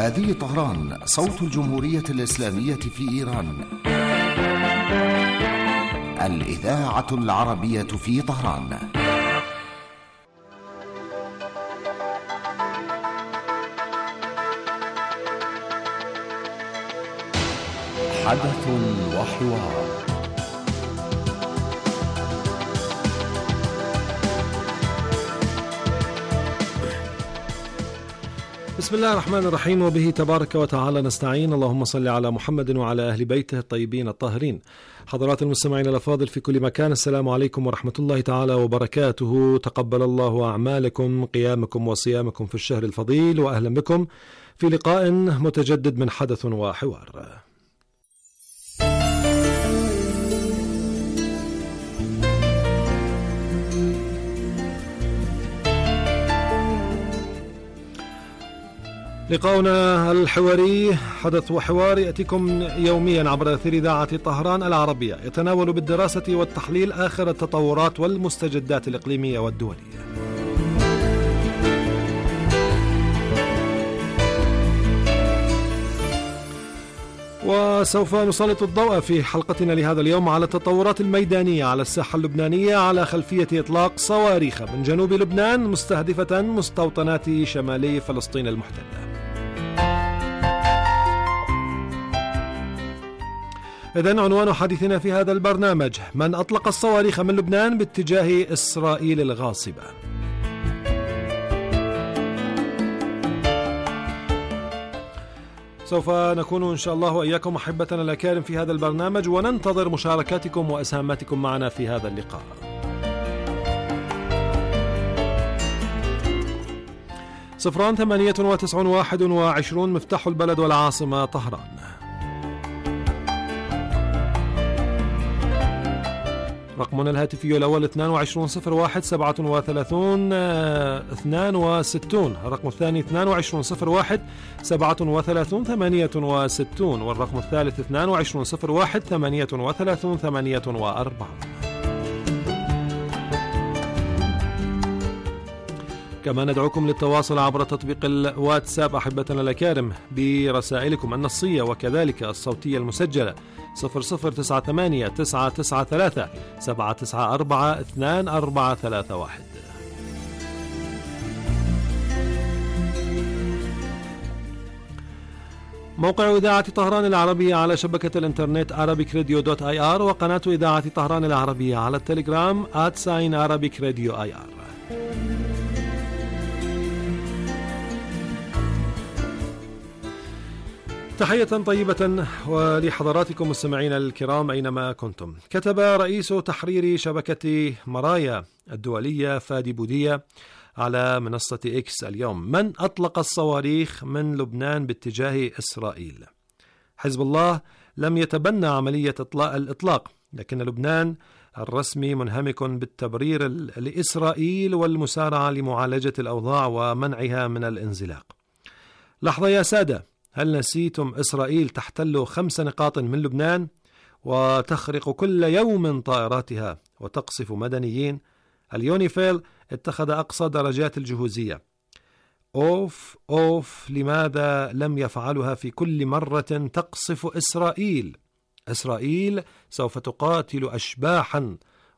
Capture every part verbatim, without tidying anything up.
هذه طهران، صوت الجمهورية الإسلامية في إيران. الإذاعة العربية في طهران. حدث وحوار. بسم الله الرحمن الرحيم، وبه تبارك وتعالى نستعين. اللهم صل على محمد وعلى أهل بيته الطيبين الطاهرين. حضرات المستمعين الأفاضل في كل مكان، السلام عليكم ورحمة الله تعالى وبركاته. تقبل الله أعمالكم، قيامكم وصيامكم في الشهر الفضيل، وأهلا بكم في لقاء متجدد من حدث وحوار. لقاؤنا الحواري حدث وحوار يأتيكم يوميا عبر أثير إذاعة طهران العربية، يتناول بالدراسة والتحليل آخر التطورات والمستجدات الإقليمية والدولية. وسوف نسلط الضوء في حلقتنا لهذا اليوم على التطورات الميدانية على الساحة اللبنانية على خلفية إطلاق صواريخ من جنوب لبنان مستهدفة مستوطنات شمالي فلسطين المحتلة. إذن عنوان حديثنا في هذا البرنامج: من أطلق الصواريخ من لبنان باتجاه إسرائيل الغاصبة. سوف نكون إن شاء الله وإياكم أحبتنا الأكارم في هذا البرنامج، وننتظر مشاركاتكم وأسهاماتكم معنا في هذا اللقاء. صفران ثمانية وتسعون واحد وعشرون مفتاح البلد والعاصمة طهران. رقمنا الهاتفي الأول اثنان وعشرون صفر واحد سبعة وثلاثون اثنان وستون، الرقم الثاني اثنان وعشرون صفر واحد سبعة وثلاثون ثمانية وستون، والرقم الثالث اثنان وعشرون صفر واحد ثمانية وثلاثون ثمانية وأربعون. كما ندعوكم للتواصل عبر تطبيق الواتساب أحبتنا الأكارم برسائلكم النصية وكذلك الصوتية المسجلة صفر صفر تسعة ثمانية تسعة تسعة ثلاثة سبعة تسعة أربعة اثنان أربعة ثلاثة واحد. موقع إذاعة طهران العربية على شبكة الإنترنت arabic radio dot i r، وقناة إذاعة طهران العربية على التليجرام at sign arabic radio i r. تحية طيبة ولحضراتكم مستمعين الكرام أينما كنتم. كتب رئيس تحرير شبكة مرايا الدولية فادي بودية على منصة إكس اليوم: من أطلق الصواريخ من لبنان باتجاه إسرائيل؟ حزب الله لم يتبنى عملية الإطلاق، لكن لبنان الرسمي منهمك بالتبرير لإسرائيل والمسارعة لمعالجة الأوضاع ومنعها من الانزلاق. لحظة يا سادة، هل نسيتم إسرائيل تحتل خمس نقاط من لبنان وتخرق كل يوم طائراتها وتقصف مدنيين؟ اليونيفيل اتخذ أقصى درجات الجهوزية. أوف أوف، لماذا لم يفعلها في كل مرة تقصف إسرائيل؟ إسرائيل سوف تقاتل أشباحا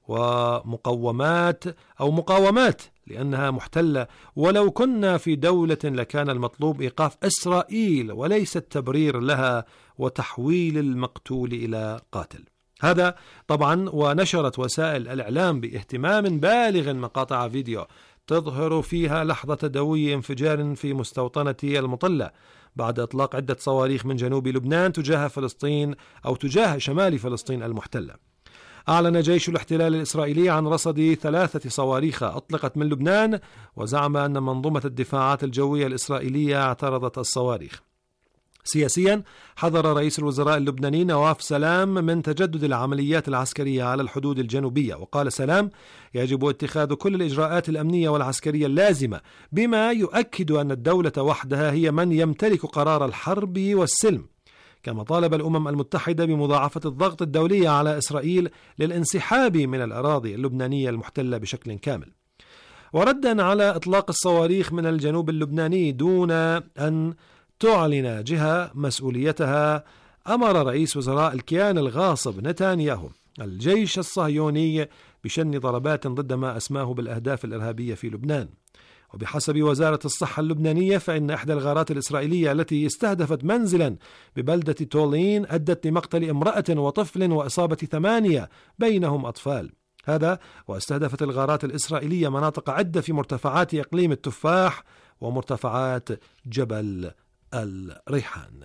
ومقومات أو مقاومات لأنها محتلة، ولو كنا في دولة لكان المطلوب إيقاف إسرائيل وليس التبرير لها وتحويل المقتول إلى قاتل. هذا طبعا، ونشرت وسائل الإعلام باهتمام بالغ مقاطع فيديو تظهر فيها لحظة دوي انفجار في مستوطنة المطلة بعد إطلاق عدة صواريخ من جنوب لبنان تجاه فلسطين أو تجاه شمال فلسطين المحتلة. أعلن جيش الاحتلال الإسرائيلي عن رصد ثلاثة صواريخ أطلقت من لبنان، وزعم أن منظومة الدفاعات الجوية الإسرائيلية اعترضت الصواريخ. سياسيا، حذر رئيس الوزراء اللبناني نواف سلام من تجدد العمليات العسكرية على الحدود الجنوبية، وقال سلام: يجب اتخاذ كل الإجراءات الأمنية والعسكرية اللازمة، بما يؤكد أن الدولة وحدها هي من يمتلك قرار الحرب والسلم. كما طالب الأمم المتحدة بمضاعفة الضغط الدولي على إسرائيل للانسحاب من الأراضي اللبنانية المحتلة بشكل كامل. وردا على إطلاق الصواريخ من الجنوب اللبناني دون أن تعلن جهة مسؤوليتها، أمر رئيس وزراء الكيان الغاصب نتنياهو الجيش الصهيوني بشن ضربات ضد ما أسماه بالأهداف الإرهابية في لبنان. وبحسب وزارة الصحة اللبنانية فإن إحدى الغارات الإسرائيلية التي استهدفت منزلا ببلدة تولين أدت لمقتل امرأة وطفل وإصابة ثمانية بينهم أطفال. هذا واستهدفت الغارات الإسرائيلية مناطق عدة في مرتفعات إقليم التفاح ومرتفعات جبل الريحان.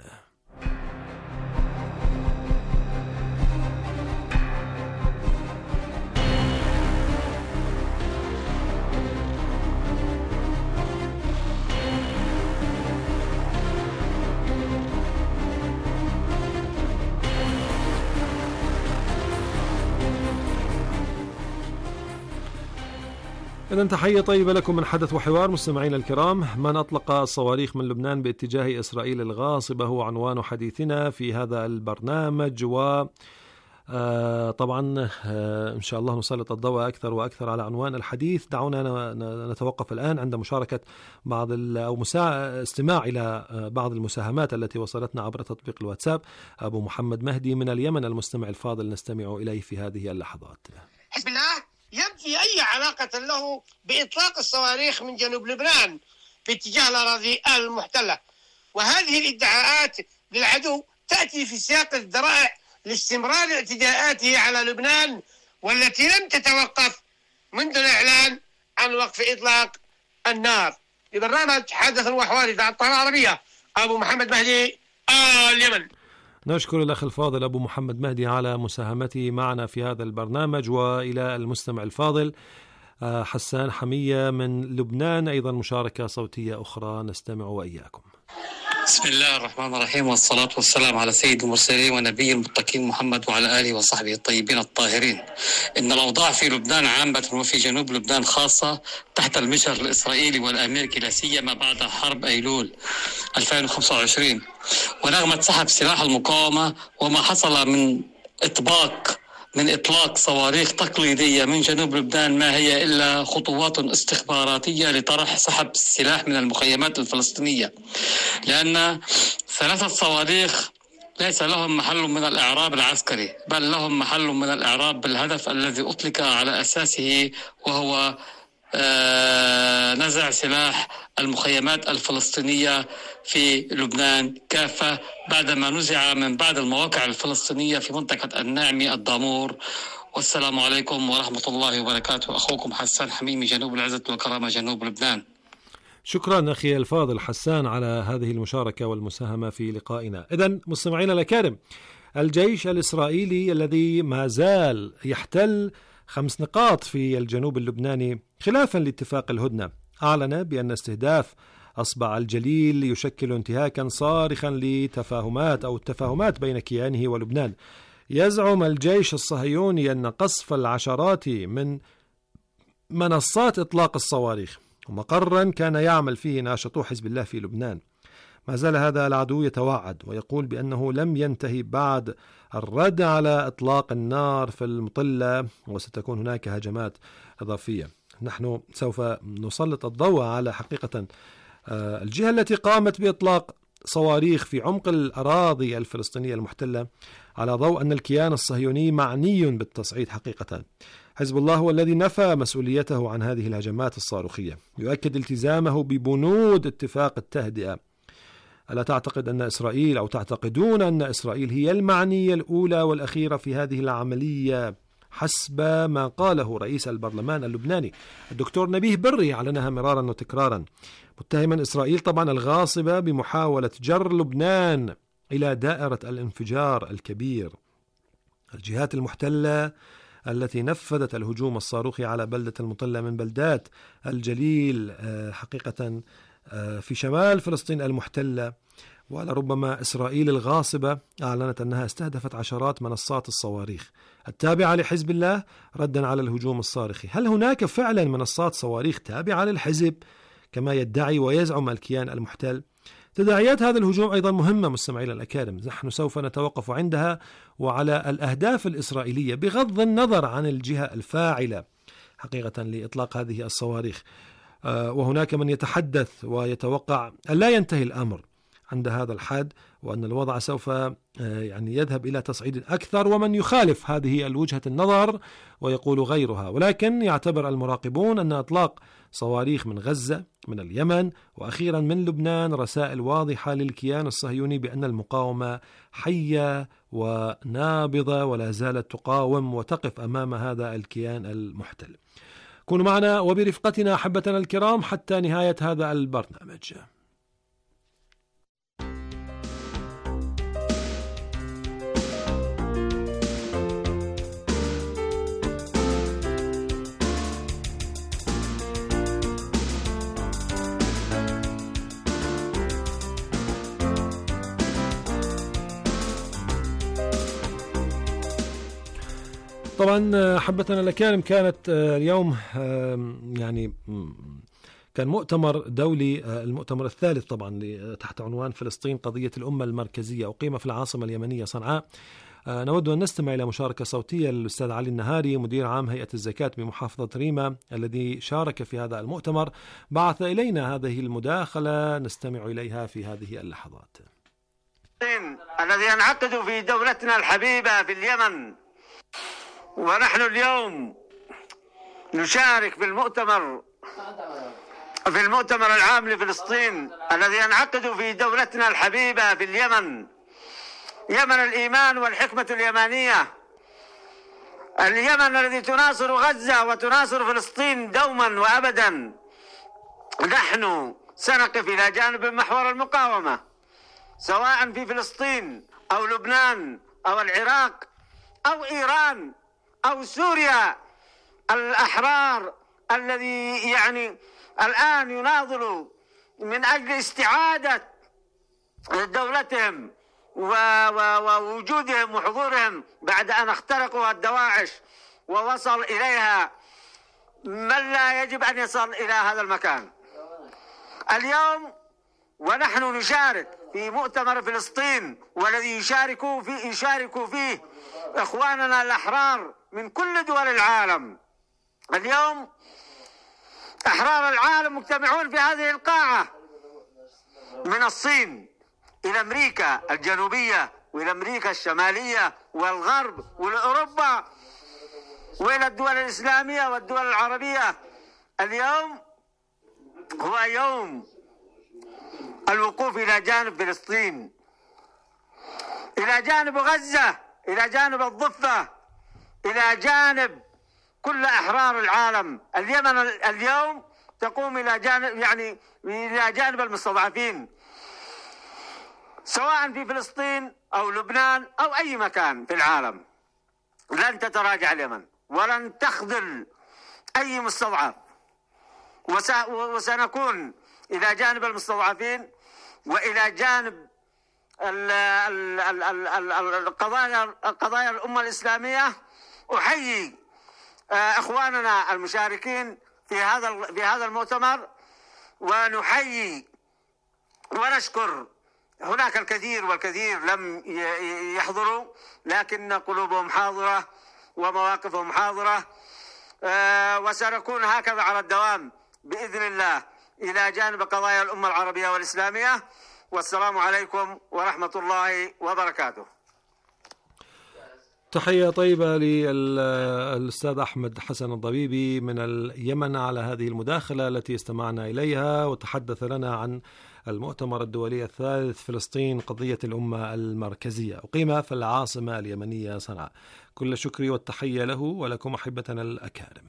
إذن تحية طيبة لكم من حدث وحوار مستمعينا الكرام. من أطلق الصواريخ من لبنان باتجاه إسرائيل الغاصبة هو عنوان حديثنا في هذا البرنامج، و طبعا إن شاء الله نسلط الضوء أكثر وأكثر على عنوان الحديث. دعونا نتوقف الآن عند مشاركة بعض أو مسا... استماع إلى بعض المساهمات التي وصلتنا عبر تطبيق الواتساب. أبو محمد مهدي من اليمن المستمع الفاضل نستمع إليه في هذه اللحظات. حزب الله ينفي أي علاقة له بإطلاق الصواريخ من جنوب لبنان باتجاه الأراضي المحتلة، وهذه الادعاءات للعدو تأتي في سياق الذرائع لاستمرار اعتداءاته على لبنان، والتي لم تتوقف منذ الإعلان عن وقف إطلاق النار. لبرنامج حدث وحوار إذاعة القناة العربية، أبو محمد مهدي اليمن. نشكر الأخ الفاضل أبو محمد مهدي على مساهمته معنا في هذا البرنامج. وإلى المستمع الفاضل حسان حمية من لبنان أيضا مشاركة صوتية أخرى نستمع وإياكم. بسم الله الرحمن الرحيم، والصلاة والسلام على سيد المرسلين ونبي المتقين محمد وعلى آله وصحبه الطيبين الطاهرين. إن الأوضاع في لبنان عامة وفي جنوب لبنان خاصة تحت المجهر الإسرائيلي والأمريكي، لا سيما بعد حرب أيلول ألفين وخمسة وعشرين ونغمة سحب سلاح المقاومة وما حصل من إطباق من إطلاق صواريخ تقليدية من جنوب لبنان ما هي إلا خطوات استخباراتية لطرح سحب السلاح من المخيمات الفلسطينية، لأن ثلاثة صواريخ ليس لهم محل من الإعراب العسكري، بل لهم محل من الإعراب بالهدف الذي أطلق على أساسه، وهو آه نزع سلاح المخيمات الفلسطينية في لبنان كافة بعدما نزع من بعض المواقع الفلسطينية في منطقة الناعمي الدامور. والسلام عليكم ورحمة الله وبركاته. أخوكم حسان حميمي، جنوب العزة والكرامة، جنوب لبنان. شكرا أخي الفاضل حسان على هذه المشاركة والمساهمة في لقائنا. إذن مستمعينا الأكارم، الجيش الإسرائيلي الذي ما زال يحتل خمس نقاط في الجنوب اللبناني خلافا لاتفاق الهدنة أعلن بأن استهداف أصبع الجليل يشكل انتهاكا صارخا لتفاهمات أو التفاهمات بين كيانه ولبنان. يزعم الجيش الصهيوني أن قصف العشرات من منصات إطلاق الصواريخ ومقرا كان يعمل فيه ناشطو حزب الله في لبنان. ما زال هذا العدو يتوعد ويقول بأنه لم ينتهي بعد الرد على إطلاق النار في المطلة وستكون هناك هجمات إضافية. نحن سوف نسلط الضوء على حقيقة الجهة التي قامت بإطلاق صواريخ في عمق الأراضي الفلسطينية المحتلة، على ضوء أن الكيان الصهيوني معني بالتصعيد حقيقة. حزب الله هو الذي نفى مسؤوليته عن هذه الهجمات الصاروخية، يؤكد التزامه ببنود اتفاق التهدئة. ألا تعتقد أن إسرائيل أو تعتقدون أن إسرائيل هي المعنية الأولى والأخيرة في هذه العملية حسب ما قاله رئيس البرلمان اللبناني الدكتور نبيه بري، أعلنها مرارا وتكرارا، متهما إسرائيل طبعا الغاصبة بمحاولة جر لبنان إلى دائرة الانفجار الكبير. الجهات المحتلة التي نفذت الهجوم الصاروخي على بلدة المطلة من بلدات الجليل حقيقة في شمال فلسطين المحتلة، ولربما إسرائيل الغاصبة أعلنت أنها استهدفت عشرات منصات الصواريخ التابعة لحزب الله ردا على الهجوم الصاروخي. هل هناك فعلا منصات صواريخ تابعة للحزب كما يدعي ويزعم الكيان المحتل؟ تداعيات هذا الهجوم أيضا مهمة مستمعينا الأكارم، نحن سوف نتوقف عندها وعلى الأهداف الإسرائيلية بغض النظر عن الجهة الفاعلة حقيقة لإطلاق هذه الصواريخ. وهناك من يتحدث ويتوقع أن لا ينتهي الأمر عند هذا الحد، وأن الوضع سوف يعني يذهب إلى تصعيد أكثر، ومن يخالف هذه الوجهة النظر ويقول غيرها. ولكن يعتبر المراقبون أن إطلاق صواريخ من غزة، من اليمن، وأخيرا من لبنان رسائل واضحة للكيان الصهيوني بأن المقاومة حية ونابضة ولا زالت تقاوم وتقف أمام هذا الكيان المحتل. كونوا معنا وبرفقتنا أحبتنا الكرام حتى نهاية هذا البرنامج. طبعا حبتنا الأكارم، كانت اليوم يعني كان مؤتمر دولي، المؤتمر الثالث طبعا تحت عنوان فلسطين قضية الأمة المركزية، أقيم في العاصمة اليمنية صنعاء. نود أن نستمع إلى مشاركة صوتية للأستاذ علي النهاري مدير عام هيئة الزكاة بمحافظة ريما الذي شارك في هذا المؤتمر، بعث إلينا هذه المداخلة نستمع إليها في هذه اللحظات. الذي ينعقد في دولتنا الحبيبة في اليمن، ونحن اليوم نشارك في المؤتمر في المؤتمر العام لفلسطين الذي ينعقد في دولتنا الحبيبة في اليمن، يمن الإيمان والحكمة اليمانية، اليمن الذي تناصر غزة وتناصر فلسطين دوما وأبدا. نحن سنقف إلى جانب محور المقاومة، سواء في فلسطين أو لبنان أو العراق أو إيران أو سوريا. الأحرار الذي يعني الآن يناضلوا من أجل استعادة دولتهم ووجودهم وحضورهم بعد أن اخترقوا الدواعش ووصل إليها من لا يجب أن يصل إلى هذا المكان. اليوم ونحن نشارك في مؤتمر فلسطين، والذي يشاركوا فيه يشاركوا فيه إخواننا الأحرار من كل دول العالم. اليوم أحرار العالم مجتمعون في هذه القاعة، من الصين إلى أمريكا الجنوبية وإلى أمريكا الشمالية والغرب والأوروبا وإلى الدول الإسلامية والدول العربية. اليوم هو يوم الوقوف إلى جانب فلسطين، إلى جانب غزة، إلى جانب الضفة، إلى جانب كل أحرار العالم. اليمن اليوم تقوم إلى جانب يعني إلى جانب المستضعفين، سواء في فلسطين أو لبنان أو أي مكان في العالم. لن تتراجع اليمن ولن تخذل أي مستضعف، وسنكون إلى جانب المستضعفين وإلى جانب القضايا القضايا الأمة الإسلامية. أحيي إخواننا المشاركين في هذا في هذا المؤتمر، ونحيي ونشكر. هناك الكثير والكثير لم يحضروا، لكن قلوبهم حاضرة ومواقفهم حاضرة، وسنكون هكذا على الدوام بإذن الله إلى جانب قضايا الأمة العربية والإسلامية. والسلام عليكم ورحمة الله وبركاته. تحية طيبة للأستاذ أحمد حسن الضبيبي من اليمن على هذه المداخلة التي استمعنا إليها، وتحدث لنا عن المؤتمر الدولي الثالث فلسطين قضية الأمة المركزية، أقيم في العاصمة اليمنية صنعاء. كل شكري والتحية له ولكم أحبتنا الأكارم.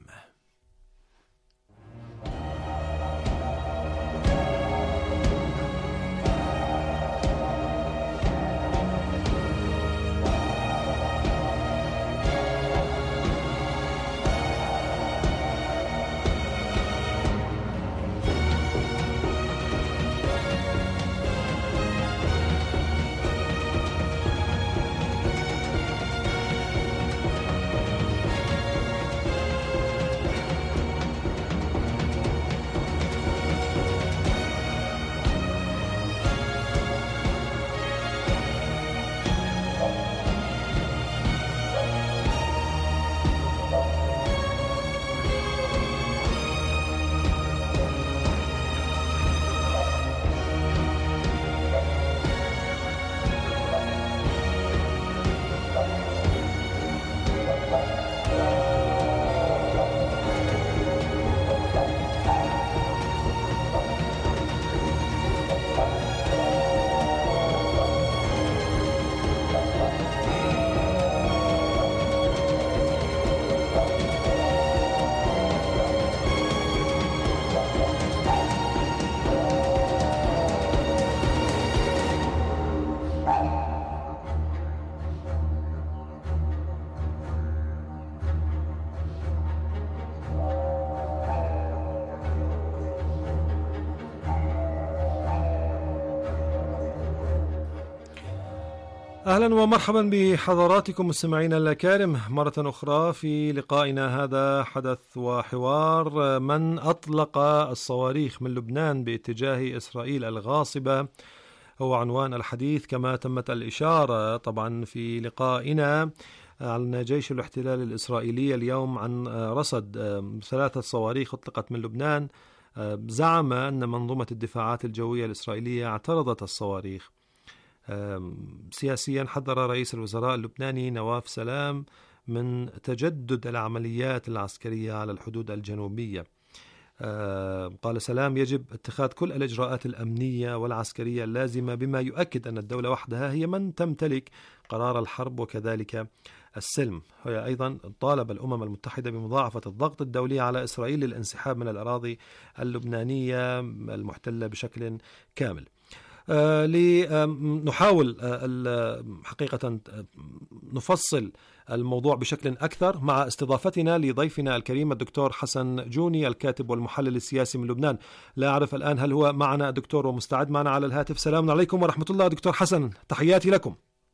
أهلا ومرحبا بحضراتكم مستمعينا الكرام مرة أخرى في لقائنا هذا حدث وحوار. من أطلق الصواريخ من لبنان باتجاه إسرائيل الغاصبة هو عنوان الحديث، كما تمت الإشارة طبعا في لقائنا عن جيش الاحتلال الإسرائيلي اليوم عن رصد ثلاثة صواريخ أطلقت من لبنان. زعم أن منظومة الدفاعات الجوية الإسرائيلية اعترضت الصواريخ. سياسيا حذر رئيس الوزراء اللبناني نواف سلام من تجدد العمليات العسكرية على الحدود الجنوبية. قال سلام: يجب اتخاذ كل الإجراءات الأمنية والعسكرية اللازمة، بما يؤكد أن الدولة وحدها هي من تمتلك قرار الحرب وكذلك السلم. هي أيضا طالب الأمم المتحدة بمضاعفة الضغط الدولي على إسرائيل للانسحاب من الأراضي اللبنانية المحتلة بشكل كامل. آه لنحاول آه حقيقة نفصل الموضوع بشكل أكثر مع استضافتنا لضيفنا الكريم الدكتور حسن جوني، الكاتب والمحلل السياسي من لبنان. لا أعرف الآن هل هو معنا الدكتور ومستعد معنا على الهاتف. سلام عليكم ورحمة الله دكتور حسن، تحياتي لكم.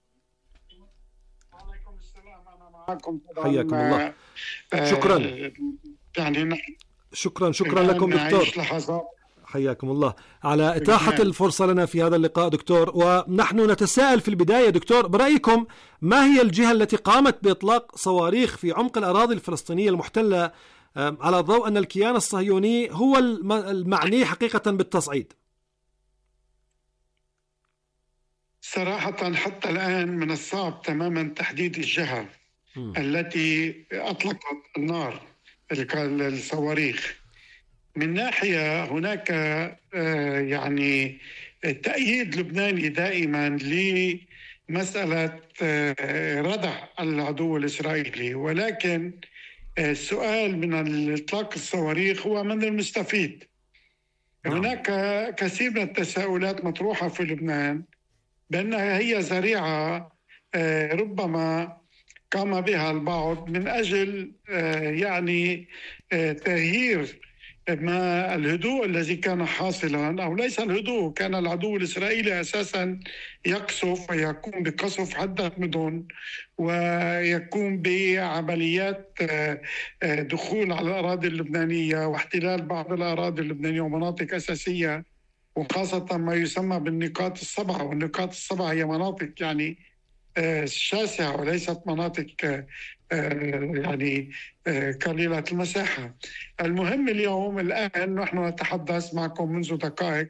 وعليكم السلام، أنا معكم. حياكم الله. آه شكرا يعني شكرا شكرا لكم دكتور، حياكم الله على إتاحة الفرصة لنا في هذا اللقاء دكتور. ونحن نتساءل في البداية دكتور، برأيكم ما هي الجهة التي قامت بإطلاق صواريخ في عمق الأراضي الفلسطينية المحتلة على ضوء أن الكيان الصهيوني هو المعني حقيقة بالتصعيد؟ صراحة حتى الآن من الصعب تماما تحديد الجهة م. التي أطلقت النار الصواريخ. من ناحية هناك يعني تأييد لبناني دائما لمسألة ردع العدو الإسرائيلي، ولكن السؤال من إطلاق الصواريخ هو من المستفيد. هناك كثير من التساؤلات مطروحة في لبنان بأنها هي ذريعة ربما قام بها البعض من أجل يعني تغيير ما الهدوء الذي كان حاصلا، أو ليس الهدوء، كان العدو الإسرائيلي أساسا يقصف ويقوم بقصف عدة مدن ويقوم بعمليات دخول على الأراضي اللبنانية واحتلال بعض الأراضي اللبنانية ومناطق أساسية، وخاصة ما يسمى بالنقاط السبعة. والنقاط السبعة هي مناطق يعني شاسعة وليست مناطق يعني قليلة المساحة. المهم اليوم الآن نحن نتحدث معكم منذ دقائق،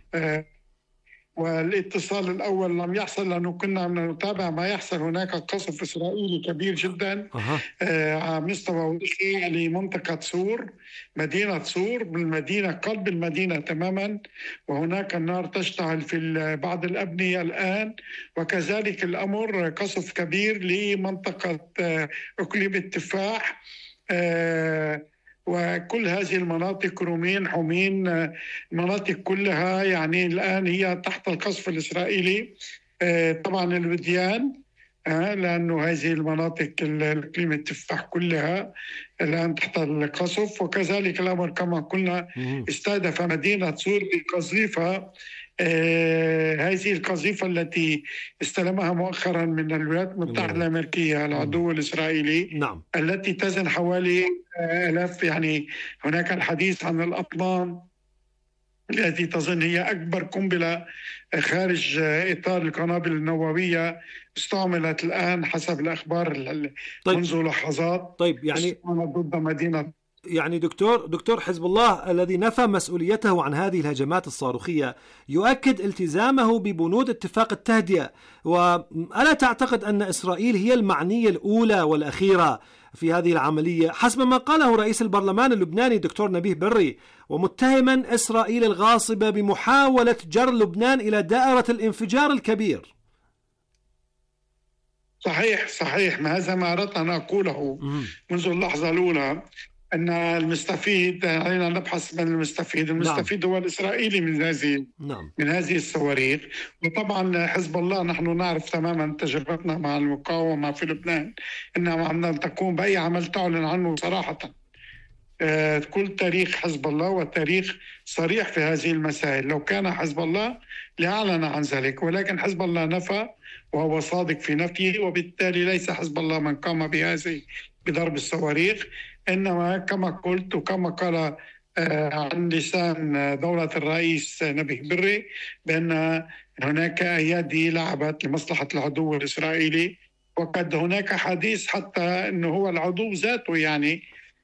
والاتصال الأول لم يحصل لأنه كنا نتابع ما يحصل. هناك قصف إسرائيلي كبير جدا على مستوى وشي لمنطقة سور، مدينة سور، بالمدينة قلب المدينة تماما، وهناك النار تشتعل في بعض الأبنية الآن. وكذلك الأمر قصف كبير لمنطقة أقليم التفاح، وكل هذه المناطق رومين حمين، المناطق كلها يعني الآن هي تحت القصف الإسرائيلي. طبعا الوديان، لأنه هذه المناطق الإقليم التفاح كلها الآن تحت القصف. وكذلك الأمر كما قلنا استهدف مدينة سور بقذيفة، آه هذه القذيفة التي استلمها مؤخرا من الولايات المتحدة الأمريكية العدو الإسرائيلي، نعم. التي تزن حوالي آلاف. يعني هناك الحديث عن الأطلان التي تظن هي أكبر قنبلة خارج إطار القنابل النووية استعملت الآن حسب الأخبار طيب. منذ لحظات. طيب يعني ضد مدينة يعني دكتور دكتور حزب الله الذي نفى مسؤوليته عن هذه الهجمات الصاروخية يؤكد التزامه ببنود اتفاق التهدئة. وألا تعتقد أن إسرائيل هي المعنية الأولى والأخيرة في هذه العملية حسب ما قاله رئيس البرلمان اللبناني دكتور نبيه بري، ومتهما إسرائيل الغاصبة بمحاولة جر لبنان إلى دائرة الانفجار الكبير؟ صحيح صحيح ما هذا ما أردت أن أقوله منذ اللحظة الأولى، أن المستفيد علينا نبحث من المستفيد. المستفيد نعم. هو الإسرائيلي من هذه نعم. من هذه الصواريخ. وطبعا حزب الله نحن نعرف تماما تجربتنا مع المقاومة في لبنان أنها عم تقوم بأي عمل تعلن عنه صراحة. كل تاريخ حزب الله وتاريخ صريح في هذه المسائل. لو كان حزب الله لأعلن عن ذلك، ولكن حزب الله نفى وهو صادق في نفيه، وبالتالي ليس حزب الله من قام بهذه بضرب الصواريخ، إنما كما قلت وكما قال عن لسان دولة الرئيس نبيه بري بأن هناك أيادي لعبت لمصلحة العدو الإسرائيلي، وقد هناك حديث حتى أنه هو العدو ذاته يعني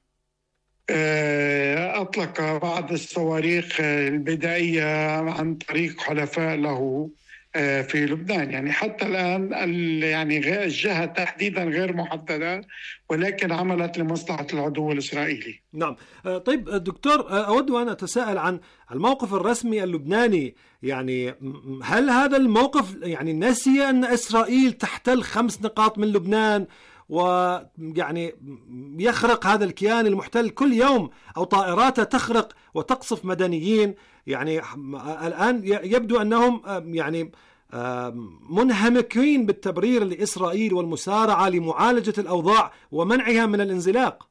أطلق بعض الصواريخ البدائية عن طريق حلفاء له في لبنان. يعني حتى الآن يعني الجهة تحديدا غير محددة، ولكن عملت لمصلحة العدو الإسرائيلي. نعم. طيب دكتور، أود أن أتساءل عن الموقف الرسمي اللبناني. يعني هل هذا الموقف يعني نسي أن إسرائيل تحتل خمس نقاط من لبنان، ويعني يخرق هذا الكيان المحتل كل يوم، أو طائراته تخرق وتقصف مدنيين؟ يعني الآن يبدو أنهم يعني منهمكين بالتبرير لإسرائيل والمسارعة لمعالجة الأوضاع ومنعها من الانزلاق.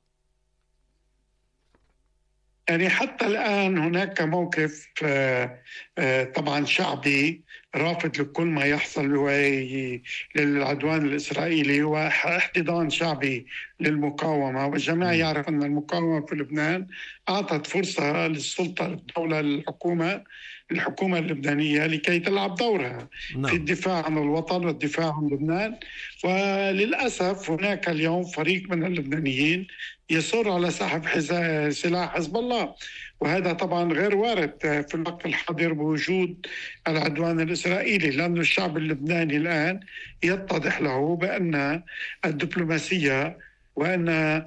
يعني حتى الآن هناك موقف طبعا شعبي رافض لكل ما يحصل للعدوان الإسرائيلي، واحتضان شعبي للمقاومة، والجميع يعرف أن المقاومة في لبنان أعطت فرصة للسلطة الدولة الحكومة الحكومة اللبنانية لكي تلعب دورها نعم. في الدفاع عن الوطن والدفاع عن لبنان. وللأسف هناك اليوم فريق من اللبنانيين يصر على سحب سلاح حزب الله، وهذا طبعا غير وارد في الوقت الحاضر بوجود العدوان الإسرائيلي، لأن الشعب اللبناني الآن يتضح له بأن الدبلوماسية وأن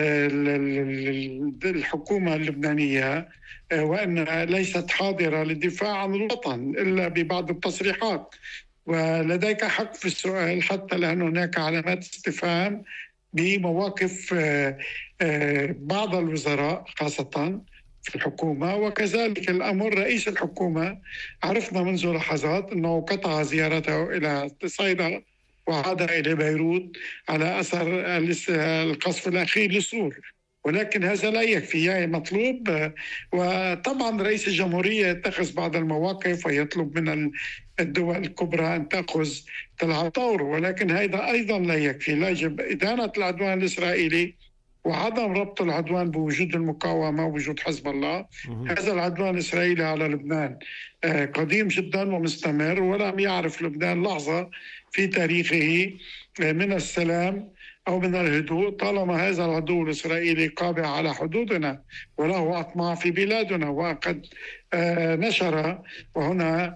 الحكومة اللبنانية وأن ليست حاضرة للدفاع عن الوطن إلا ببعض التصريحات. ولديك حق في السؤال، حتى لأن هناك علامات استفهام بمواقف بعض الوزراء خاصة في الحكومة، وكذلك الأمر رئيس الحكومة. عرفنا منذ لحظات أنه قطع زيارته إلى صيدا وعاد إلى بيروت على أثر القصف الأخير للسور، ولكن هذا لا يكفي، يعني مطلوب. وطبعا رئيس الجمهورية يتخذ بعض المواقف ويطلب من الدول الكبرى أن تأخذ تلعب دور، ولكن هذا أيضا لا يكفي. لا يجب إدانة العدوان الإسرائيلي وعدم ربط العدوان بوجود المقاومة ووجود حزب الله. هذا العدوان الإسرائيلي على لبنان قديم جدا ومستمر، ولم يعرف لبنان لحظة في تاريخه من السلام أو من الهدوء طالما هذا العدو الإسرائيلي قابع على حدودنا وله أطماع في بلادنا. وقد نشر، وهنا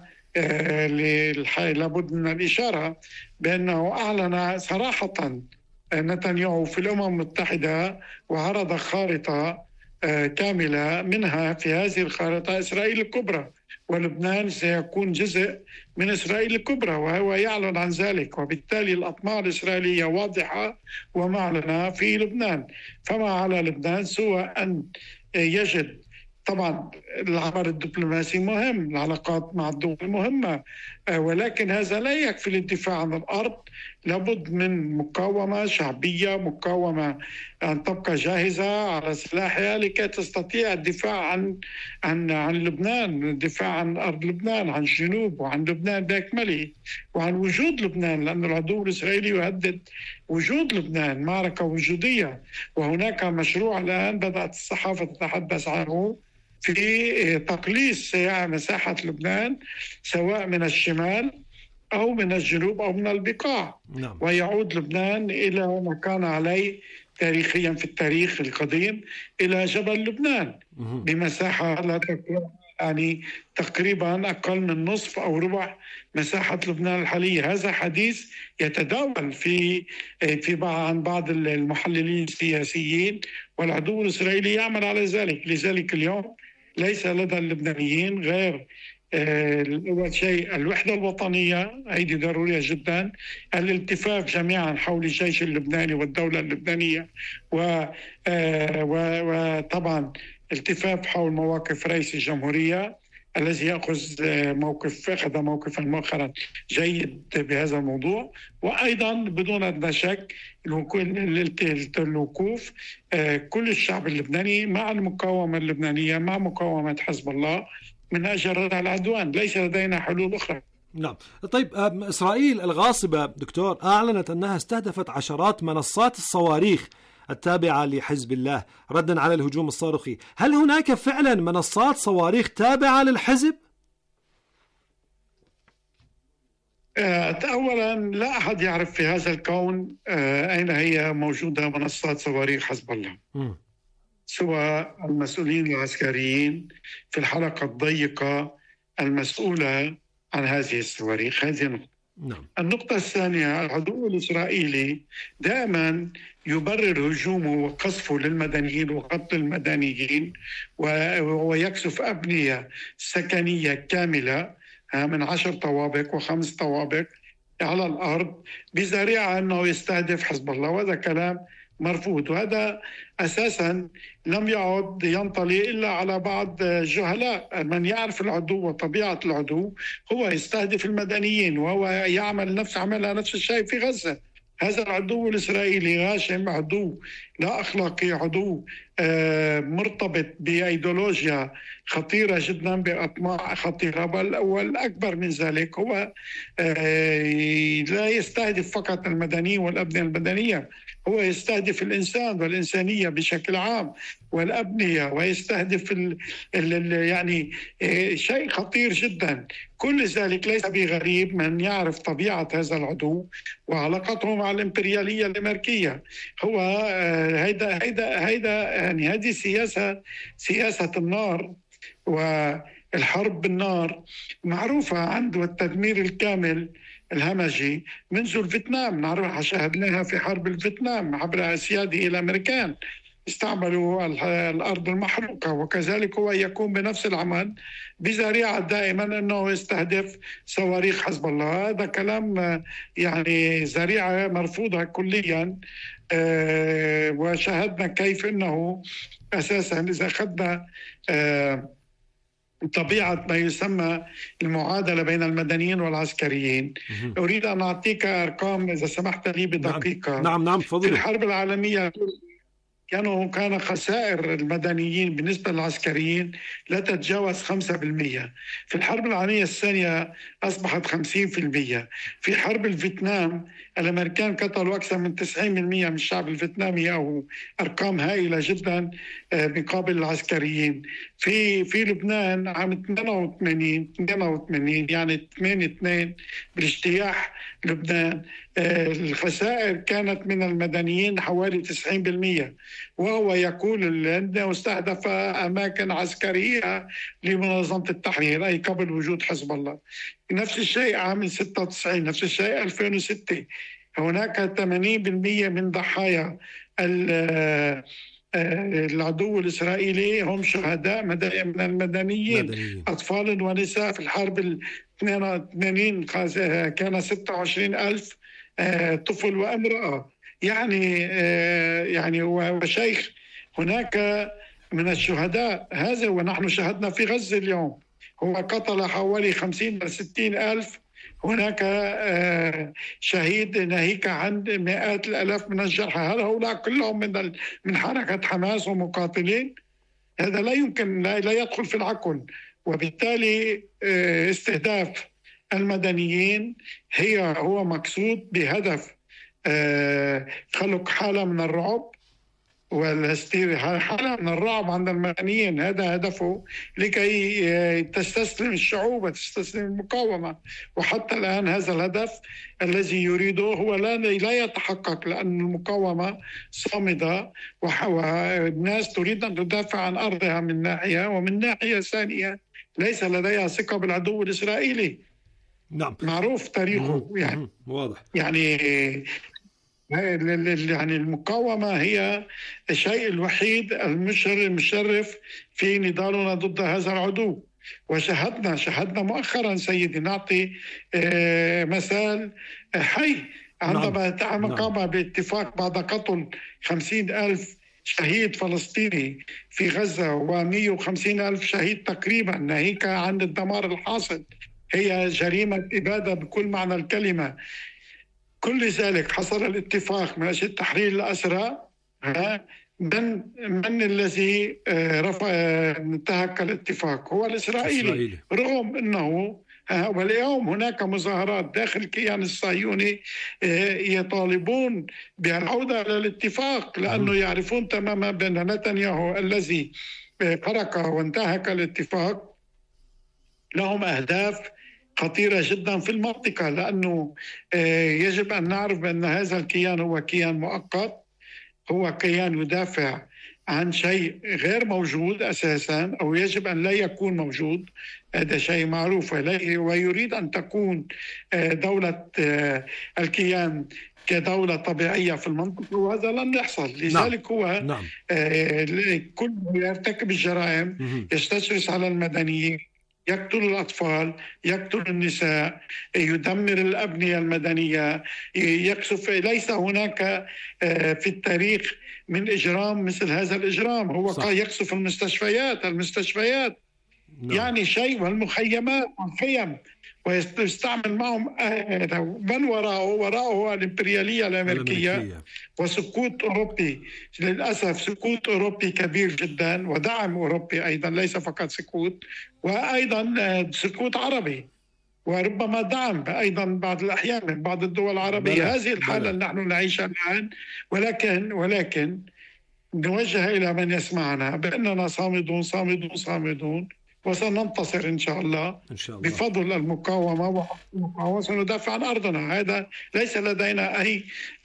لابد من الإشارة بأنه أعلن صراحة نتنياهو في الأمم المتحدة وعرض خارطة كاملة، منها في هذه الخارطة إسرائيل الكبرى، ولبنان سيكون جزء من إسرائيل الكبرى، وهو يعلن عن ذلك. وبالتالي الأطماع الإسرائيلية واضحة ومعلنة في لبنان. فما على لبنان سوى أن يجد، طبعا العمل الدبلوماسي مهم، العلاقات مع الدول مهمة، ولكن هذا لا يكفي للدفاع عن الأرض. لابد من مقاومة شعبية، مقاومة أن تبقى جاهزة على سلاحها لكي تستطيع الدفاع عن عن عن لبنان، الدفاع عن أرض لبنان، عن الجنوب وعن لبنان بأكمله، وعن وجود لبنان، لأن العدو الإسرائيلي يهدد وجود لبنان، معركة وجودية. وهناك مشروع الآن بدأت الصحافة تتحدث عنه في تقليص مساحة لبنان سواء من الشمال أو من الجنوب أو من البقاع نعم. ويعود لبنان إلى ما كان عليه تاريخيا في التاريخ القديم، إلى جبل لبنان مه. بمساحة لا تقل يعني تقريبا أقل من نصف أو ربع مساحة لبنان الحالية. هذا حديث يتداول في في عن بعض المحللين السياسيين، والعدو الإسرائيلي يعمل على ذلك. لذلك اليوم ليس لدى اللبنانيين غير أول شيء الوحدة الوطنية، هذه ضرورية جدا، الالتفاف جميعا حول الجيش اللبناني والدولة اللبنانية، وطبعا التفاف حول مواقف رئيس الجمهورية، الذي يأخذ موقف أخذ موقفا مؤخرا جيد بهذا الموضوع. وأيضا بدون أدنى شك الوقوف كل الشعب اللبناني مع المقاومة اللبنانية، مع مقاومة حزب الله من أجل ردع العدوان. ليس لدينا حلول أخرى. نعم. طيب، إسرائيل الغاصبة دكتور أعلنت أنها استهدفت عشرات منصات الصواريخ التابعة لحزب الله ردا على الهجوم الصاروخي. هل هناك فعلا منصات صواريخ تابعة للحزب؟ أولا لا أحد يعرف في هذا الكون أين هي موجودة منصات صواريخ حزب الله، م. سواء المسؤولين العسكريين في الحلقة الضيقة المسؤولة عن هذه الصواريخ. هذه نقطة. نعم. النقطة الثانية، العدو الإسرائيلي دائما يبرر هجومه وقصفه للمدنيين وقتل المدنيين ويكسف أبنية سكنية كاملة من عشر طوابق وخمس طوابق على الأرض بذريعة أنه يستهدف حزب الله، وهذا كلام مرفوض. وهذا أساسا لم يعد ينطلي إلا على بعض جهلاء. من يعرف العدو وطبيعة العدو هو يستهدف المدنيين، وهو يعمل نفس عملها نفس الشيء في غزة. هذا العدو الإسرائيلي غاشم، عدو لا أخلاقي، عدو مرتبط بأيديولوجيا خطيرة جدا، بأطماع خطيرة، بل والأكبر من ذلك هو لا يستهدف فقط المدنيين والأبنية المدنية، هو يستهدف الإنسان والإنسانية بشكل عام والأبنية، ويستهدف ال ال يعني شيء خطير جدا. كل ذلك ليس بغريب من يعرف طبيعة هذا العدو وعلاقته مع الإمبريالية الأمريكية. هو هيدا هيدا هيدا يعني هذه سياسة سياسة النار والحرب بالنار معروفة عنده، التدمير الكامل الهمجي منذ الفيتنام. نعرفها، شاهدناها في حرب الفيتنام عبر أسياده الأمريكان، استعملوا الأرض المحروقة، وكذلك هو يقوم بنفس العمل بذريعة دائما أنه يستهدف صواريخ حزب الله. هذا كلام يعني ذريعة مرفوضة كليا. أه وشاهدنا كيف أنه أساسا إذا أخذنا أه طبيعة ما يسمى المعادلة بين المدنيين والعسكريين. أريد أن أعطيك أرقام إذا سمحت لي بدقيقة. نعم نعم فضل. في الحرب العالمية كانوا كان خسائر المدنيين بالنسبة للعسكريين لا تتجاوز خمسة بالمئة. في الحرب العالمية الثانية أصبحت خمسين بالمئة. في حرب الفيتنام الأمريكان قتلوا أكثر من تسعين بالمئة من الشعب الفيتنامي، أو أرقام هائلة جدا مقابل العسكريين. في في لبنان عام اثنين وثمانين يعني ثمانية اثنين بالاجتياح لبنان، الخسائر كانت من المدنيين حوالي تسعين بالمئة، وهو يقول أنه استهدف أماكن عسكرية لمنظمة التحرير أي قبل وجود حزب الله. نفس الشيء عام ستة وتسعين، نفس الشيء ألفين وستة. هناك ثمانين بالمئة من ضحايا العدو الإسرائيلي هم شهداء من المدنيين، مدنيين. أطفال ونساء. في الحرب الاثنين وثمانين كان ستة وعشرين ألف طفل وامرأة، يعني يعني وشيخ. هناك من الشهداء هذا، ونحن شهدنا في غزة اليوم هو قتل حوالي خمسين إلى ستين ألف. هناك شهيد ناهيك عن مئات الآلاف من الجرحى. هل هؤلاء كلهم من من حركة حماس ومقاتلين؟ هذا لا يمكن، لا يدخل في العقل. وبالتالي استهداف المدنيين هي هو مقصود بهدف خلق حالة من الرعب والاستير حالة من الرعب عند المدنيين. هذا هدفه لكي تستسلم الشعوب وتستسلم المقاومة. وحتى الآن هذا الهدف الذي يريده هو لا لا يتحقق، لأن المقاومة صامدة والناس تريد أن تدافع عن أرضها من ناحية، ومن ناحية ثانية ليس لديها ثقة بالعدو الإسرائيلي. نعم. معروف تاريخه يعني واضح. يعني يعني المقاومة هي الشيء الوحيد المشرف في نضالنا ضد هذا العدو. وشهدنا شهدنا مؤخرا سيدي، نعطي مثال حي عندما قام باتفاق بعد قتل خمسين ألف شهيد فلسطيني في غزة ومئة وخمسين ألف شهيد تقريبا، ناهيك عن الدمار الحاصل. هي جريمة إبادة بكل معنى الكلمة. كل ذلك حصل الاتفاق من أجل تحرير الأسرى. من من الذي رفع انتهك الاتفاق؟ هو الإسرائيلي, الإسرائيلي. رغم أنه واليوم هناك مظاهرات داخل الكيان الصهيوني يطالبون بالعودة إلى الاتفاق، لأنه يعرفون تماما بأن نتنياهو الذي ترك وانتهك الاتفاق لهم أهداف خطيرة جدا في المنطقة، لأنه يجب أن نعرف بأن هذا الكيان هو كيان مؤقت، هو كيان يدافع عن شيء غير موجود أساسا، أو يجب أن لا يكون موجود. هذا شيء معروف، ويريد أن تكون دولة الكيان كدولة طبيعية في المنطقة، وهذا لن يحصل. لذلك هو نعم. كل يرتكب الجرائم يستشرس على المدنيين، يقتل الأطفال، يقتل النساء، يدمر الأبنية المدنية، يقصف. ليس هناك في التاريخ من إجرام مثل هذا الإجرام. هو صح. يقصف المستشفيات المستشفيات نعم. يعني شيء، والمخيمات والخيم، ويستعمل معهم من وراءه وراءه الإمبريالية الأمريكية, الأمريكية وسكوت أوروبي. للأسف سكوت أوروبي كبير جدا، ودعم أوروبي أيضا، ليس فقط سكوت، وأيضا سكوت عربي، وربما دعم أيضا بعض الأحيان من بعض الدول العربية. بلا. هذه الحالة اللي نحن نعيشها الآن. ولكن ولكن نوجه إلى من يسمعنا بأننا صامدون صامدون صامدون، وسننتصر إن شاء الله, إن شاء الله. بفضل المقاومة وسندافع عن أرضنا. هذا ليس لدينا أي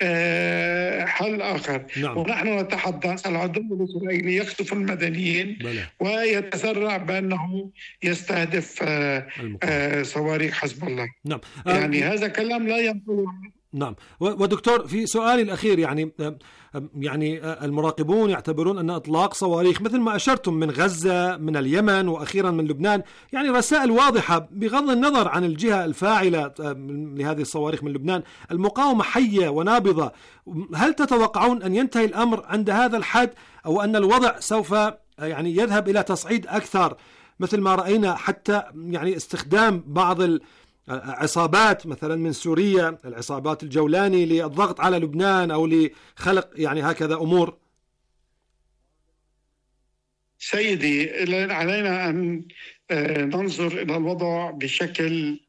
حل آخر. نعم. ونحن نتحدث العدو الإسرائيلي يقصف المدنيين بله. ويتسرع بأنه يستهدف صواريخ حزب الله. نعم. يعني هذا كلام لا ينطبق. نعم. ودكتور، في سؤالي الأخير، يعني يعني المراقبون يعتبرون أن إطلاق صواريخ مثل ما أشرتم من غزة، من اليمن، وأخيرا من لبنان، يعني رسائل واضحة بغض النظر عن الجهة الفاعلة لهذه الصواريخ من لبنان. المقاومة حية ونابضة. هل تتوقعون أن ينتهي الأمر عند هذا الحد، أو أن الوضع سوف يعني يذهب إلى تصعيد أكثر، مثل ما رأينا حتى يعني استخدام بعض ال عصابات مثلا من سوريا، العصابات الجولاني، للضغط على لبنان أو لخلق يعني هكذا أمور؟ سيدي، علينا أن ننظر إلى الوضع بشكل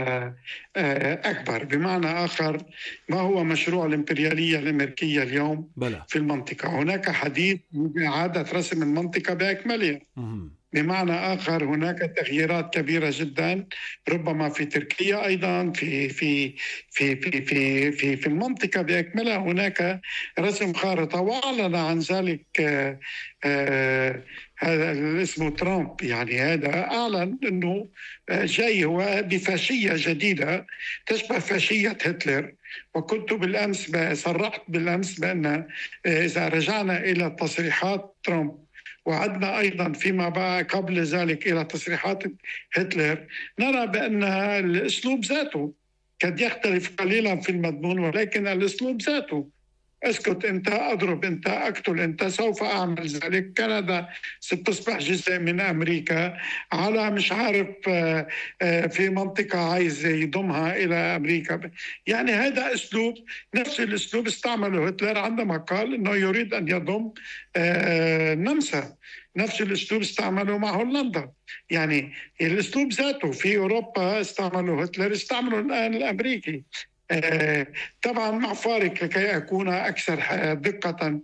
أكبر. بمعنى آخر، ما هو مشروع الإمبريالية الأمريكية اليوم بلا. في المنطقة؟ هناك حديث بإعادة رسم المنطقة بأكملها. بمعنى آخر، هناك تغييرات كبيرة جدا، ربما في تركيا أيضا، في في في في في في, في المنطقة بأكملها هناك رسم خارطة، وأعلن عن ذلك آه آه هذا اسمه ترامب. يعني هذا أعلن أنه جاي هو بفاشية جديدة تشبه فاشية هتلر. وكنت بالأمس صرحت بالأمس بأن إذا رجعنا إلى تصريحات ترامب، وعدنا أيضا فيما بعد قبل ذلك إلى تصريحات هتلر، نرى بأن الأسلوب ذاته قد يختلف قليلا في المضمون، ولكن الأسلوب ذاته، اسكت أنت، أضرب أنت، أقتل أنت، سوف أعمل ذلك. كندا ستصبح جزء من أمريكا، على مش عارف في منطقة عايز يضمها إلى أمريكا. يعني هذا أسلوب، نفس الأسلوب استعمله هتلر عندما قال أنه يريد أن يضم النمسا. نفس الأسلوب استعمله مع هولندا. يعني الأسلوب ذاته في أوروبا استعمله هتلر، استعمله الآن الأمريكي. طبعا مع فارق لكي أكون أكثر دقة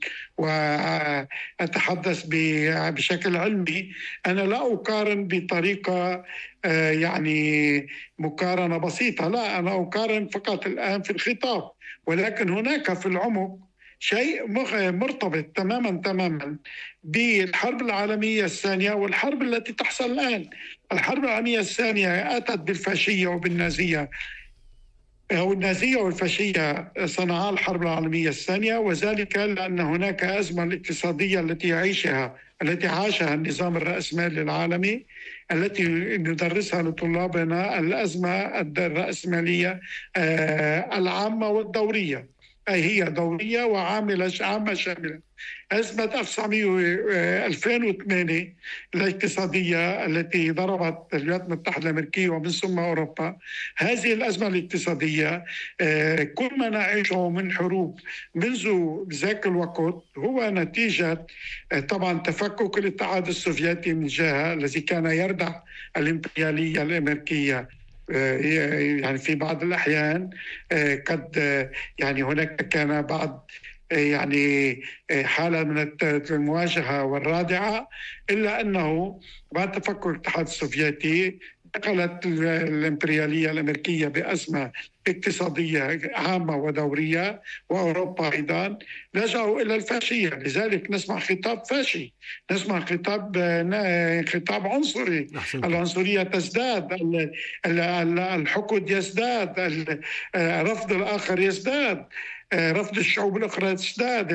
وأتحدث بشكل علمي. أنا لا أقارن بطريقة يعني مقارنة بسيطة، لا، أنا أقارن فقط الآن في الخطاب، ولكن هناك في العمق شيء مرتبط تماما تماما بالحرب العالمية الثانية والحرب التي تحصل الآن. الحرب العالمية الثانية أتت بالفاشية وبالنازية، أو النازية والفاشية صنعا الحرب العالمية الثانية، وذلك لأن هناك أزمة الاقتصادية التي يعيشها التي عاشها النظام الرأسمالي العالمي، التي ندرسها لطلابنا، الأزمة الرأسمالية العامة والدورية، أي هي دورية وعاملة عامة شاملة. أزمة ألفين وثمانية الاقتصادية التي ضربت الولايات المتحدة الأمريكية ومن ثم أوروبا، هذه الأزمة الاقتصادية كل ما نعيشه من حروب منذ ذاك الوقت هو نتيجة طبعا تفكك الاتحاد السوفيتي من جهة الذي كان يردع الإمبريالية الأمريكية، يعني في بعض الأحيان قد يعني هناك كان بعض يعني حالة من المواجهة والرادعة، إلا أنه بعد تفكك الاتحاد السوفيتي دخلت الإمبريالية الأمريكية بأزمة اقتصادية عامة ودورية، وأوروبا أيضا لجأوا إلى الفاشية. لذلك نسمع خطاب فاشي، نسمع خطاب خطاب عنصري، العنصرية تزداد، الحقد يزداد، رفض الآخر يزداد، رفض الشعوب الأخرى تزداد،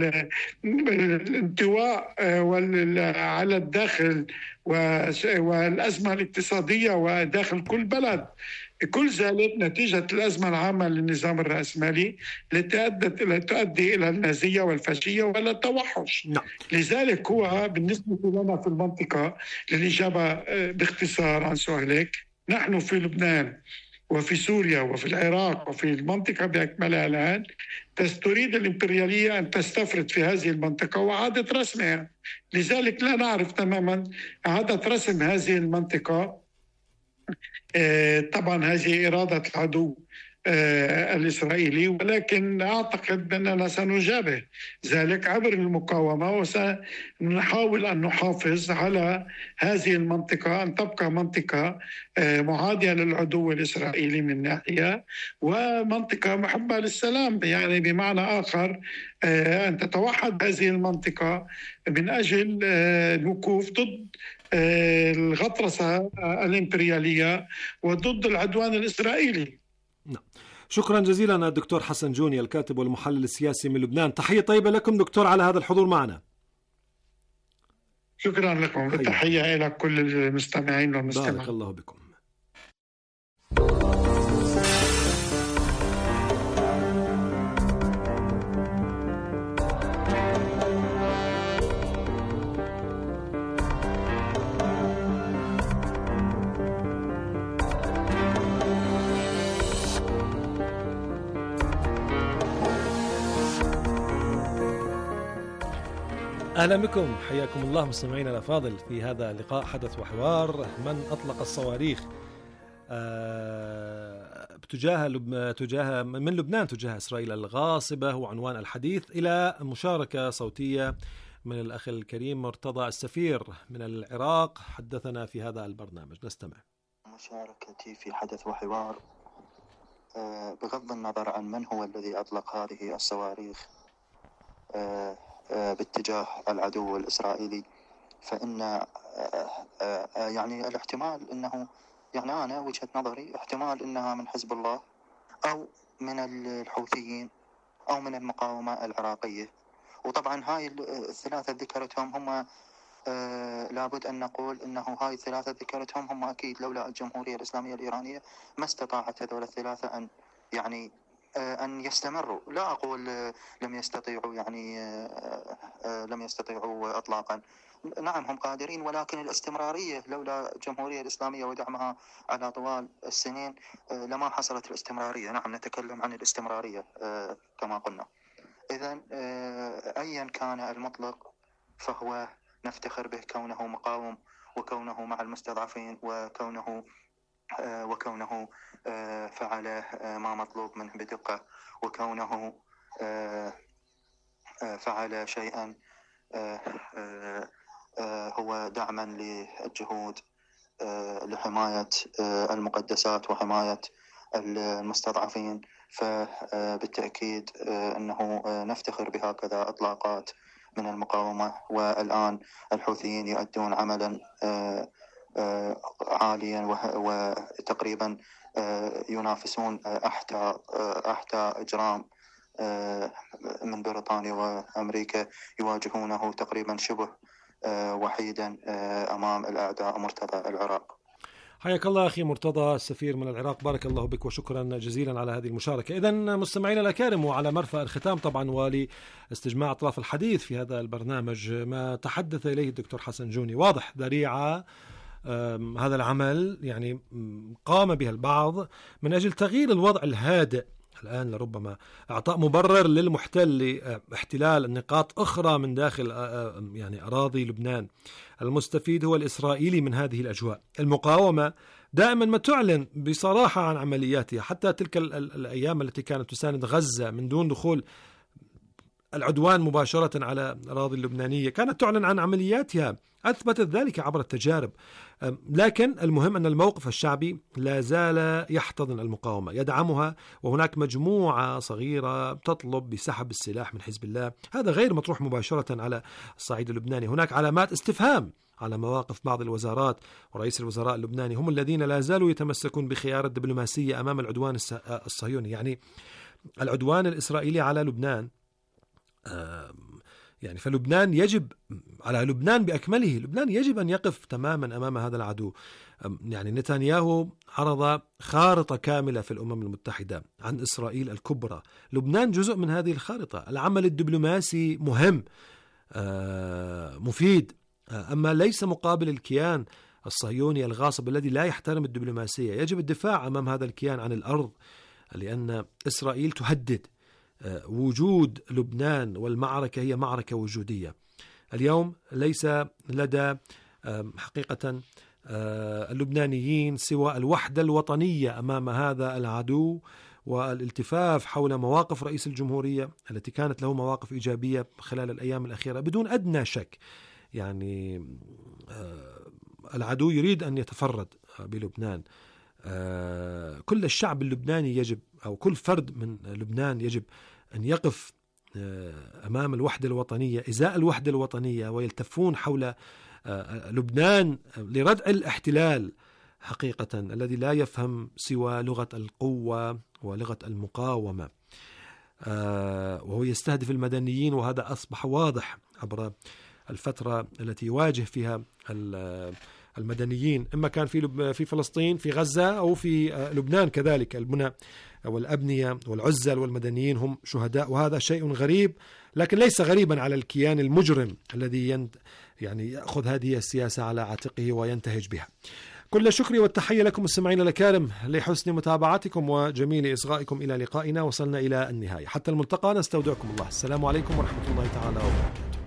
الانطواء على الداخل والأزمة الاقتصادية وداخل كل بلد، كل ذلك نتيجة الأزمة العامة للنظام الرأسمالي التي أدت إلى تؤدي إلى النازية والفاشية ولا التوحش. نعم. لذلك هو بالنسبة لنا في المنطقة، للإجابة باختصار عن سؤالك، نحن في لبنان وفي سوريا وفي العراق وفي المنطقة بأكملها الآن تريد الإمبريالية أن تستفرد في هذه المنطقة وإعادة رسمها. لذلك لا نعرف تماما إعادة رسم هذه المنطقة. طبعا هذه إرادة العدو الإسرائيلي، ولكن أعتقد أننا سنجابه ذلك عبر المقاومة، وسنحاول أن نحافظ على هذه المنطقة أن تبقى منطقة معادية للعدو الإسرائيلي من ناحية، ومنطقة محبة للسلام، يعني بمعنى آخر أن تتوحد هذه المنطقة من أجل الوقوف ضد الغطرسة الإمبريالية وضد العدوان الإسرائيلي. نعم. شكرا جزيلا الدكتور حسن جوني الكاتب والمحلل السياسي من لبنان. تحية طيبة لكم دكتور على هذا الحضور معنا. شكرا لكم، تحية إلى كل المستمعين والمستمعين. بارك الله بكم. أهلا بكم، حياكم الله مستمعينا الأفاضل في هذا اللقاء حدث وحوار. من أطلق الصواريخ تجاه لب... تجاه من لبنان تجاه إسرائيل الغاصبة هو عنوان الحديث، إلى مشاركة صوتية من الأخ الكريم مرتضى السفير من العراق حدثنا في هذا البرنامج. نستمع. مشاركتي في حدث وحوار بغض النظر عن من هو الذي أطلق هذه الصواريخ باتجاه العدو الإسرائيلي، فإن يعني الاحتمال أنه يعني أنا وجهة نظري احتمال أنها من حزب الله أو من الحوثيين أو من المقاومة العراقية. وطبعا هاي الثلاثة ذكرتهم هم لابد أن نقول أنه هاي الثلاثة ذكرتهم هم أكيد لولا الجمهورية الإسلامية الإيرانية ما استطاعت هذول الثلاثة أن يعني أن يستمروا. لا أقول لم يستطيعوا يعني لم يستطيعوا إطلاقا، نعم هم قادرين، ولكن الاستمرارية لولا الجمهورية الإسلامية ودعمها على طوال السنين لما حصلت الاستمرارية. نعم نتكلم عن الاستمرارية كما قلنا. إذن أيا كان المطلق فهو نفتخر به كونه مقاوم وكونه مع المستضعفين وكونه وكونه فعل ما مطلوب منه بدقة وكونه فعل شيئا هو دعما للجهود لحماية المقدسات وحماية المستضعفين. فبالتأكيد أنه نفتخر بهكذا إطلاقات من المقاومة، والآن الحوثيين يؤدون عملا عاليا وتقريبا ينافسون أحدى أحدى إجرام من بريطانيا وأمريكا، يواجهونه تقريبا شبه وحيدا أمام الأعداء مرتضى العراق. حياك الله أخي مرتضى السفير من العراق، بارك الله بك وشكرا جزيلا على هذه المشاركة. إذن مستمعينا الأكارم، وعلى مرفأ الختام طبعا ولاستجماع أطراف الحديث في هذا البرنامج ما تحدث إليه الدكتور حسن جوني واضح ذريعة هذا العمل يعني قام بها البعض من أجل تغيير الوضع الهادئ الآن، لربما إعطاء مبرر للمحتل لاحتلال النقاط أخرى من داخل يعني أراضي لبنان. المستفيد هو الإسرائيلي من هذه الأجواء. المقاومة دائما ما تعلن بصراحة عن عملياتها، حتى تلك الأيام التي كانت تساند غزة من دون دخول العدوان مباشرة على الأراضي اللبنانية كانت تعلن عن عملياتها، أثبتت ذلك عبر التجارب. لكن المهم أن الموقف الشعبي لا زال يحتضن المقاومة، يدعمها، وهناك مجموعة صغيرة تطلب بسحب السلاح من حزب الله. هذا غير مطروح مباشرة على الصعيد اللبناني. هناك علامات استفهام على مواقف بعض الوزارات، ورئيس الوزراء اللبناني هم الذين لا زالوا يتمسكون بخيار الدبلوماسية أمام العدوان الصهيوني. يعني العدوان الإسرائيلي على لبنان، يعني فلبنان يجب على لبنان بأكمله، لبنان يجب أن يقف تماما أمام هذا العدو. يعني نتنياهو عرض خارطة كاملة في الأمم المتحدة عن إسرائيل الكبرى، لبنان جزء من هذه الخارطة. العمل الدبلوماسي مهم مفيد، أما ليس مقابل الكيان الصهيوني الغاصب الذي لا يحترم الدبلوماسية. يجب الدفاع أمام هذا الكيان عن الأرض، لأن إسرائيل تهدد وجود لبنان، والمعركة هي معركة وجودية. اليوم ليس لدى حقيقة اللبنانيين سوى الوحدة الوطنية أمام هذا العدو، والالتفاف حول مواقف رئيس الجمهورية التي كانت له مواقف إيجابية خلال الأيام الأخيرة بدون أدنى شك. يعني العدو يريد أن يتفرد بلبنان. كل الشعب اللبناني يجب، أو كل فرد من لبنان يجب أن يقف أمام الوحدة الوطنية، إزاء الوحدة الوطنية، ويلتفون حول لبنان لردع الاحتلال حقيقة الذي لا يفهم سوى لغة القوة ولغة المقاومة، وهو يستهدف المدنيين. وهذا أصبح واضح عبر الفترة التي يواجه فيها المدنيين، إما كان في في فلسطين في غزة أو في لبنان كذلك. البنى والأبنية والعزل والمدنيين هم شهداء، وهذا شيء غريب، لكن ليس غريبا على الكيان المجرم الذي ينت يعني يأخذ هذه السياسة على عاتقه وينتهج بها. كل الشكر والتحية لكم مستمعين الكرام لحسن متابعتكم وجميل إصغائكم. إلى لقائنا، وصلنا إلى النهاية. حتى الملتقى، نستودعكم الله. السلام عليكم ورحمة الله تعالى وبركاته.